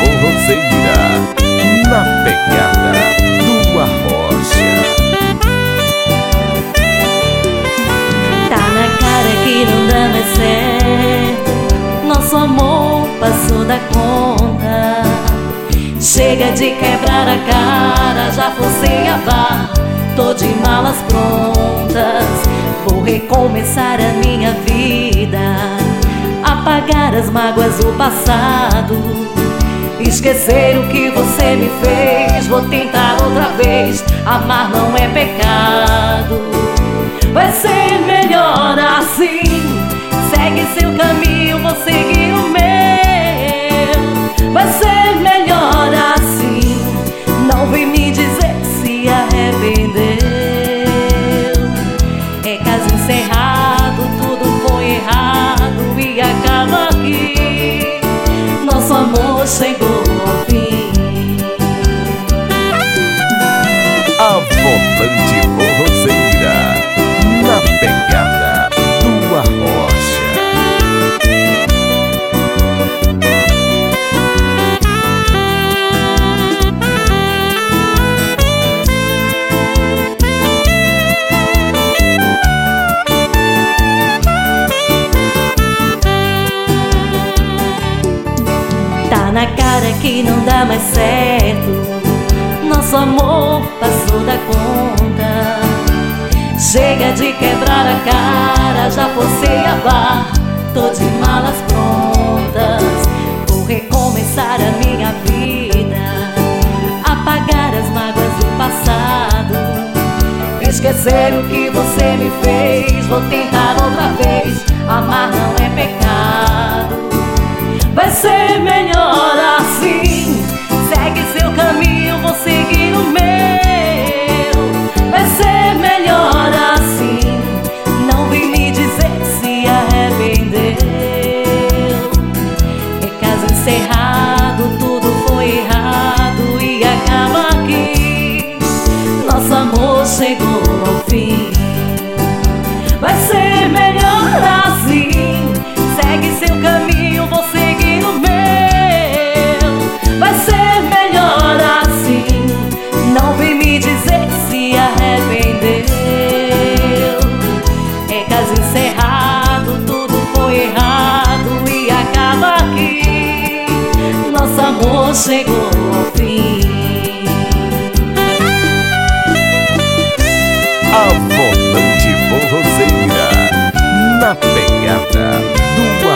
Forrozeira, na pegada do Arrocha. Tá na cara que não dá mais certo, nosso amor passou da conta. Chega de quebrar a cara, já forcei a barra, tô de malas prontas. Vou recomeçar a minha vida, apagar as mágoas do passado, esquecer o que você me fez. Vou tentar outra vez, amar não é pecado. Vai ser melhor assim, segue seu caminho, vou seguir o meu. Vai ser melhor assim, não vem me dizer se arrependeu. É caso encerrado, tudo foi errado e acaba aqui, nosso amor chegou ao fim. A Volante Forrozeira, na pegada do Arrocha. Tá na cara que não dá mais certo, nosso amor passou da conta. Chega de quebrar a cara, já forcei a barra, tô de malas prontas. Vou recomeçar a minha vida, apagar as mágoas do passado, esquecer o que você me fez. Vou tentar outra vez, amar não é pecado. Vai ser melhor assim, segue seu caminho, vou seguir o meu. Vai ser melhor assim, não vem me dizer se arrependeu. É caso encerrado, tudo foi errado e acaba aqui, nosso amor chegou ao fim. Vai ser melhor assim, segue seu caminho, vou seguir o meu. Vai ser melhor assim, não vem me dizer se arrependeu. É caso encerrado, tudo foi errado e acaba aqui, nosso amor chegou ao fim. A Volante Forrozeira, na pegada do Arrocha.